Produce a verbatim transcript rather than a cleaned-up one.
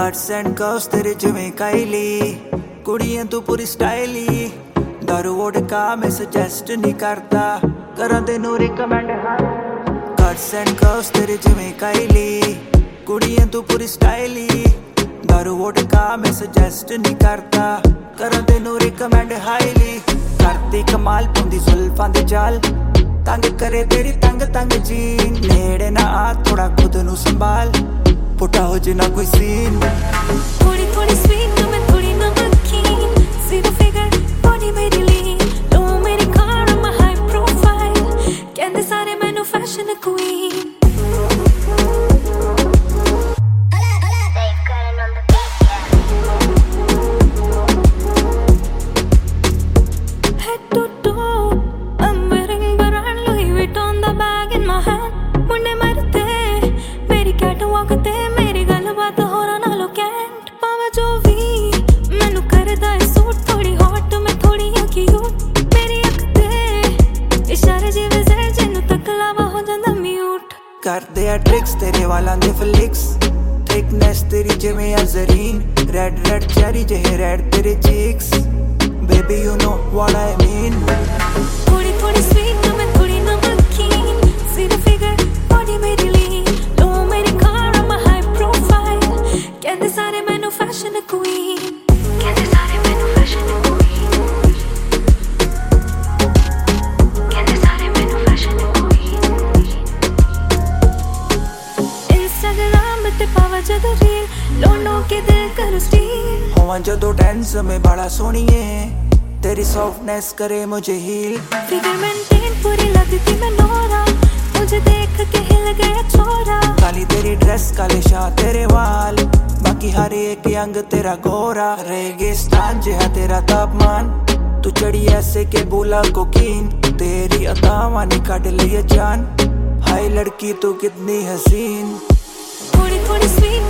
Cuts and curves तेरे जिवें काइली, कुड़ियां तू पूरी स्टाइली। दारू वोडका मैं सजेस्ट नहीं करता, करा तेनू रिकमेंड। कट्स एंड कर्व्स तेरे जिवें काइली, कुड़ियां तू पूरी स्टाइली। दारू वोडका मैं सजेस्ट नहीं करता, करा तेनू रिकमेंड हाईली। करती कमाल पुंदी जुल्फां दे जाल, तंग करे तेरी तंग तंग जीन। नेड़े ना आ थोड़ा खुद नू संभाल, पुटा हो जिना कोई सीन। थोड़ी थोड़ी स्वीट मैं थोड़ी नमकीन, जीरो फिगर बॉडी मेरी लीन, लो मेरी कार मैं हाई प्रोफाइल, कहंदे सारे मैनू fashion queen. Head to toe, I'm wearing brand Louis Vuitton the bag in my hand, मुंडे मरते मेरी कैटवॉक ते, मेरी गलबात होरां नालों कैंट। पावा जो भी मैनू करदा है सूट, थोड़ी हॉट मैं थोड़ी क्यूट, मेरी अख ते इशारे जिवें ज़हर जिन्नू तक लावा हो जांदा म्यूट। करदे आ ट्रिक्स तेरे वालां दे फ्लिक्स, थिकनेस तेरी जिवें अज़रीन। रेड रेड चेरी जेहे रेड तेरे cheeks, baby you know what I mean. थोड़ी थोड़ी स्वीट मैं थोड़ी नमकीन, जीरो फिगर बॉडी मेरी लीन, लो मेरी कार मैं हाई प्रोफाइल, कहंदे सारे मैनू फैशन क्वीन, कहंदे सारे मैनू फैशन क्वीन, कहंदे सारे मैनू फैशन क्वीन। इंस्टाग्राम ते पावा जदों रील, लोंडों के दिल करो स्टील। होवां जदों टेंस में बड़ा सोहणीए, तेरी सॉफ्टनेस करे मुझे हील। फिगर मेंटेन पूरी लगती मैं नोरा, मुझे देख के हिल गया छोरा। काली तेरी ड्रेस काले शाह तेरे वाल, बाकी हर एक अंग तेरा गोरा। रेगिस्तान जिहा तेरा तापमान, तू चढ़ी ऐसे के बोला कोकीन। तेरी अदावां ने काट लिया जान, हाय लड़की तू कितनी हसीन। थोड़ी थोड़ी स्वीट